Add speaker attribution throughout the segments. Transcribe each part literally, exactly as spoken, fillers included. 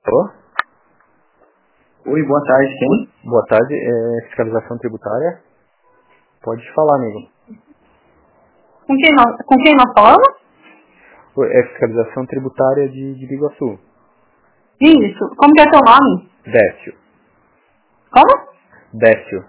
Speaker 1: Alô?
Speaker 2: Oi, boa tarde, quem?
Speaker 1: Boa tarde, é fiscalização tributária. Pode falar, amigo.
Speaker 3: Com quem nós, com quem nós falamos?
Speaker 1: É fiscalização tributária de, de Biguaçu.
Speaker 3: Isso. Como que é teu nome?
Speaker 1: Décio.
Speaker 3: Como?
Speaker 1: Décio.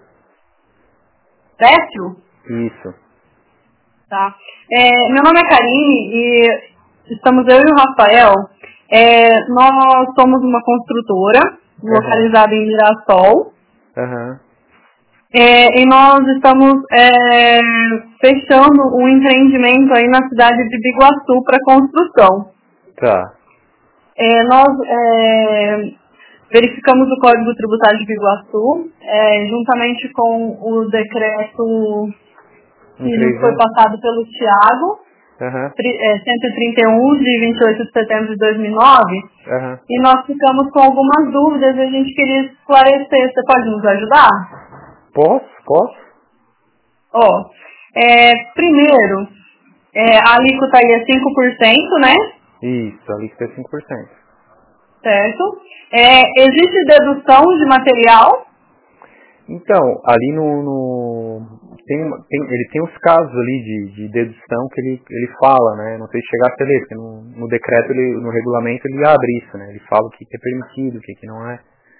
Speaker 3: Décio?
Speaker 1: Isso.
Speaker 3: Tá. É, meu nome é Karine e estamos eu e o Rafael. É, nós somos uma construtora
Speaker 1: Uhum.
Speaker 3: localizada em Mirassol.
Speaker 1: Aham.
Speaker 3: É, e nós estamos é, fechando um empreendimento aí na cidade de Biguaçu para construção.
Speaker 1: Tá.
Speaker 3: É, nós é, verificamos o Código Tributário de Biguaçu, é, juntamente com o decreto que nos foi passado pelo Thiago,
Speaker 1: Aham.
Speaker 3: é, cento e trinta e um, de vinte e oito de setembro de dois mil e nove,
Speaker 1: Aham.
Speaker 3: e nós ficamos com algumas dúvidas e a gente queria esclarecer. Você pode nos ajudar?
Speaker 1: Posso? Posso?
Speaker 3: Ó, é, primeiro, é, a alíquota aí é cinco por cento, né?
Speaker 1: Isso, ali que é cinco por cento.
Speaker 3: Certo? É, existe dedução de material?
Speaker 1: Então, ali no... no tem, uma- tem, ele tem os casos ali de, de dedução que ele, ele fala, né? Não sei se chegasse a ler, porque no, no decreto, ele, no regulamento, ele abre isso, né? Ele fala o que, que é permitido, o que, que não é.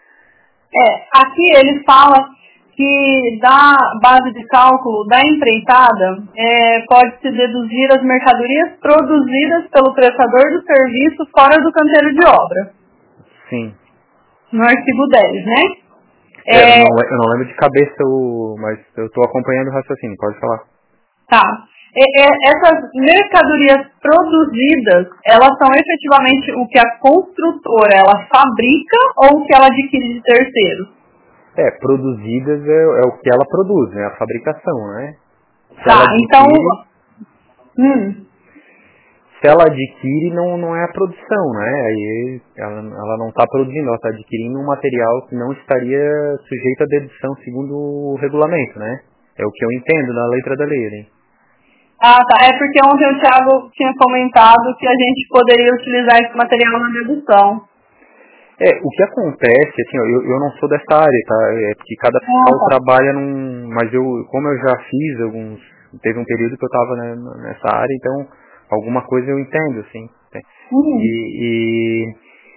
Speaker 3: É, aqui ele fala que da base de cálculo da empreitada é, pode-se deduzir as mercadorias produzidas pelo prestador do serviço fora do canteiro de obra,
Speaker 1: Sim.
Speaker 3: no artigo dez, né?
Speaker 1: É, eu,
Speaker 3: É,
Speaker 1: não, eu não lembro de cabeça, o, mas eu estou acompanhando o raciocínio, pode falar.
Speaker 3: tá. E- e- essas mercadorias produzidas, elas são efetivamente o que a construtora ela fabrica ou o que ela adquire de terceiros?
Speaker 1: É, produzidas é, é o que ela produz, né? A fabricação, né? Se
Speaker 3: Tá,
Speaker 1: ela
Speaker 3: então...
Speaker 1: adquire,
Speaker 3: Hum,
Speaker 1: se ela adquire não, não é a produção, né? Aí ela, ela não está produzindo, ela está adquirindo um material que não estaria sujeito à dedução segundo o regulamento, né? É o que eu entendo na letra da lei, né?
Speaker 3: ah, tá. É porque ontem o Thiago tinha comentado que a gente poderia utilizar esse material na dedução.
Speaker 1: É, o que acontece, assim, ó, eu, eu não sou dessa área, tá? É porque cada fiscal
Speaker 3: Ah, tá.
Speaker 1: trabalha num... Mas eu, como eu já fiz alguns... Teve um período que eu estava né, nessa área, então alguma coisa eu entendo, assim. Né?
Speaker 3: Hum,
Speaker 1: E, e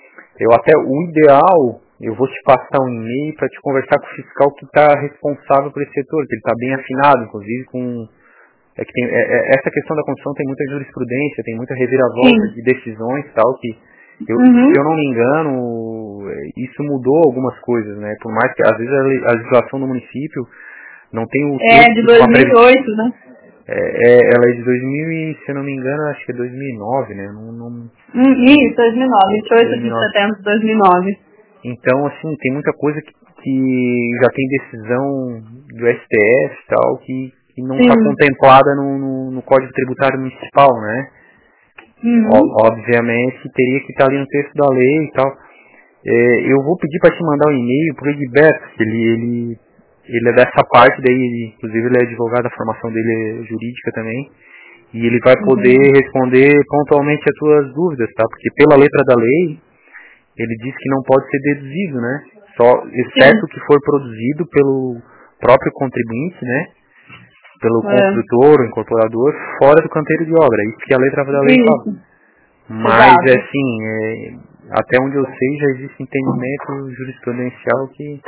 Speaker 1: eu até, o ideal, eu vou te passar um e-mail para te conversar com o fiscal que está responsável por esse setor, que ele está bem afinado, inclusive com... É que tem, é, é, essa questão da construção tem muita jurisprudência, tem muita reviravolta
Speaker 3: sim.
Speaker 1: de decisões e tal, que eu, se
Speaker 3: Uhum.
Speaker 1: eu não me engano, isso mudou algumas coisas, né? Por mais que às vezes a le- a legislação do município não tem o
Speaker 3: É de
Speaker 1: texto com a
Speaker 3: dois mil e
Speaker 1: previsão.
Speaker 3: oito, né?
Speaker 1: É, é- ela é de dois mil e, se eu não me engano, acho que é dois mil e nove, né? Não, não,
Speaker 3: Hum, isso, dois mil e nove, vinte e oito de
Speaker 1: dois mil e nove.
Speaker 3: setembro de dois mil e nove.
Speaker 1: Então, assim, tem muita coisa que, que já tem decisão do S T F e tal, que, que não está
Speaker 3: Sim.
Speaker 1: contemplada no, no, no Código Tributário Municipal, né?
Speaker 3: Uhum.
Speaker 1: Ó- Obviamente teria que estar ali no texto da lei e tal. É, eu vou pedir para te mandar um e-mail pro Edberto, que ele, ele, ele é dessa parte daí, ele, inclusive ele é advogado, a formação dele é jurídica também, e ele vai poder
Speaker 3: Entendi.
Speaker 1: responder pontualmente as tuas dúvidas, tá? Porque pela letra da lei, ele diz que não pode ser deduzido, né? Só, exceto
Speaker 3: Sim.
Speaker 1: que for produzido pelo próprio contribuinte, né? Pelo
Speaker 3: É.
Speaker 1: construtor, o incorporador, fora do canteiro de obra. Isso que a letra da lei fala.
Speaker 3: Isso.
Speaker 1: Mas,
Speaker 3: Exato.
Speaker 1: assim, é, até onde eu sei, já existe entendimento jurisprudencial que,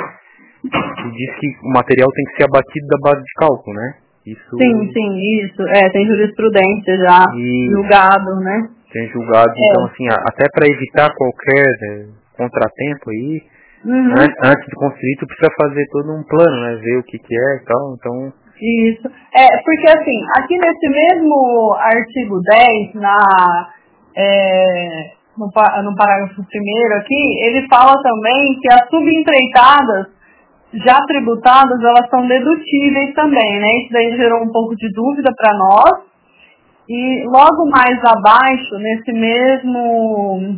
Speaker 1: que diz que o material tem que ser abatido da base de cálculo, né?
Speaker 3: Sim,
Speaker 1: Isso,
Speaker 3: sim, isso. É, tem jurisprudência já
Speaker 1: e
Speaker 3: julgado, né?
Speaker 1: tem julgados, então,
Speaker 3: É.
Speaker 1: assim, a- até para evitar qualquer é, contratempo aí,
Speaker 3: Uhum.
Speaker 1: an- antes de construir, tu precisa fazer todo um plano, né? Ver o que que é e tal, então...
Speaker 3: Isso. É, porque assim, aqui nesse mesmo artigo dez, na, é, no, pa- no parágrafo primeiro aqui, ele fala também que as subempreitadas já tributadas, elas são dedutíveis também, né? Isso daí gerou um pouco de dúvida para nós. E logo mais abaixo, nesse mesmo,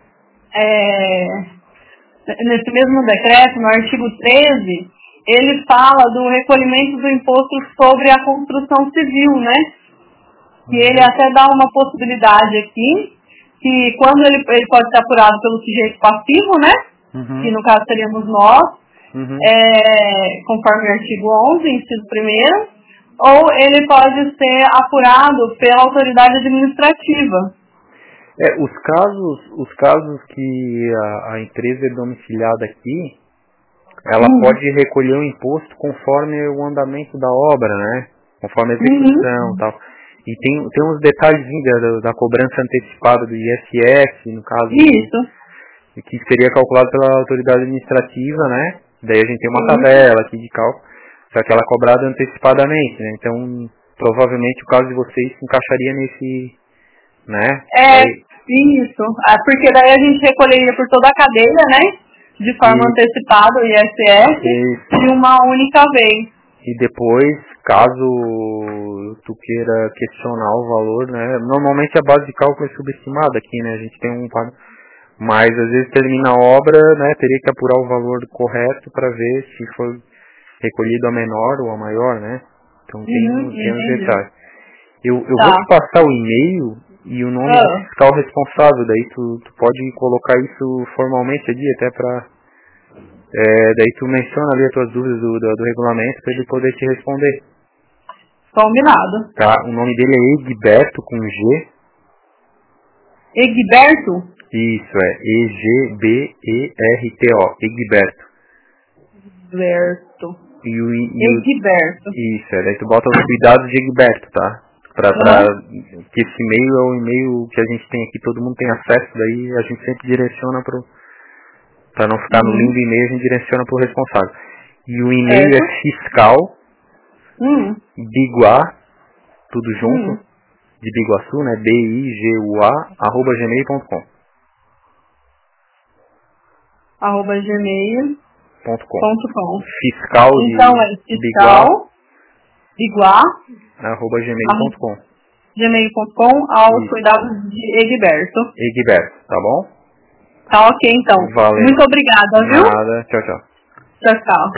Speaker 3: é, nesse mesmo decreto, no artigo treze, ele fala do recolhimento do imposto sobre a construção civil, né? Que ele
Speaker 1: Uhum.
Speaker 3: até dá uma possibilidade aqui que quando ele, ele pode ser apurado pelo sujeito passivo, né?
Speaker 1: Uhum.
Speaker 3: Que no caso seríamos nós,
Speaker 1: Uhum.
Speaker 3: é, conforme o artigo onze, inciso primeiro, ou ele pode ser apurado pela autoridade administrativa.
Speaker 1: É, os casos, os casos que a, a empresa é domiciliada aqui, ela
Speaker 3: Uhum.
Speaker 1: pode recolher o imposto conforme o andamento da obra, né? Conforme a execução
Speaker 3: Uhum.
Speaker 1: e tal. E tem, tem uns detalhezinhos da, da cobrança antecipada do I S S, no caso,
Speaker 3: Isso.
Speaker 1: que seria calculado pela autoridade administrativa, né? Daí a gente tem uma
Speaker 3: Sim.
Speaker 1: tabela aqui de cálculo, só que ela é cobrada antecipadamente, né? Então, provavelmente o caso de vocês se encaixaria nesse, né?
Speaker 3: É,
Speaker 1: Daí,
Speaker 3: isso. Ah, porque daí a gente recolheria por toda a cadeia, né? De forma
Speaker 1: e,
Speaker 3: antecipada o I S S
Speaker 1: e,
Speaker 3: de uma única vez.
Speaker 1: e depois, caso tu queira questionar o valor, né? Normalmente a base de cálculo é subestimada aqui, né? A gente tem um... Mas às vezes termina a obra, né? Teria que apurar o valor correto para ver se foi recolhido a menor ou a maior, né? Então tem,
Speaker 3: Uhum,
Speaker 1: tem os
Speaker 3: entendi.
Speaker 1: detalhes. Eu, eu
Speaker 3: Tá.
Speaker 1: vou te passar o e-mail e o nome do
Speaker 3: Ah.
Speaker 1: fiscal responsável, daí tu, tu pode colocar isso formalmente ali, até pra... É, daí tu menciona ali as tuas dúvidas do, do, do regulamento para ele poder te responder.
Speaker 3: Combinado.
Speaker 1: Tá? O nome dele é Egberto, com G.
Speaker 3: Egberto?
Speaker 1: Isso, é E G B E R T O, Egberto.
Speaker 3: Egberto.
Speaker 1: E o, e o,
Speaker 3: Egberto.
Speaker 1: isso, é, daí tu bota os cuidados de Egberto, tá? Pra, pra,
Speaker 3: Uhum.
Speaker 1: que esse e-mail é o e-mail que a gente tem aqui, todo mundo tem acesso, daí a gente sempre direciona pro, pra não ficar
Speaker 3: Uhum.
Speaker 1: no limbo e-mail, a gente direciona pro responsável. E o e-mail
Speaker 3: Certo.
Speaker 1: é fiscal,
Speaker 3: Hum.
Speaker 1: biguá, tudo junto,
Speaker 3: Hum.
Speaker 1: de Biguaçu, né? B I G U A, arroba gmail ponto com.
Speaker 3: Arroba gmail
Speaker 1: Ponto com.
Speaker 3: ponto com.
Speaker 1: Fiscal de
Speaker 3: Então é fiscal, igual,
Speaker 1: arroba gmail ponto com.
Speaker 3: gmail ponto com, aos
Speaker 1: Isso.
Speaker 3: cuidados de Egberto.
Speaker 1: Egberto, tá bom?
Speaker 3: Tá ok, então.
Speaker 1: Valeu.
Speaker 3: Muito obrigada, viu?
Speaker 1: Nada, tchau, tchau.
Speaker 3: Tchau, tchau.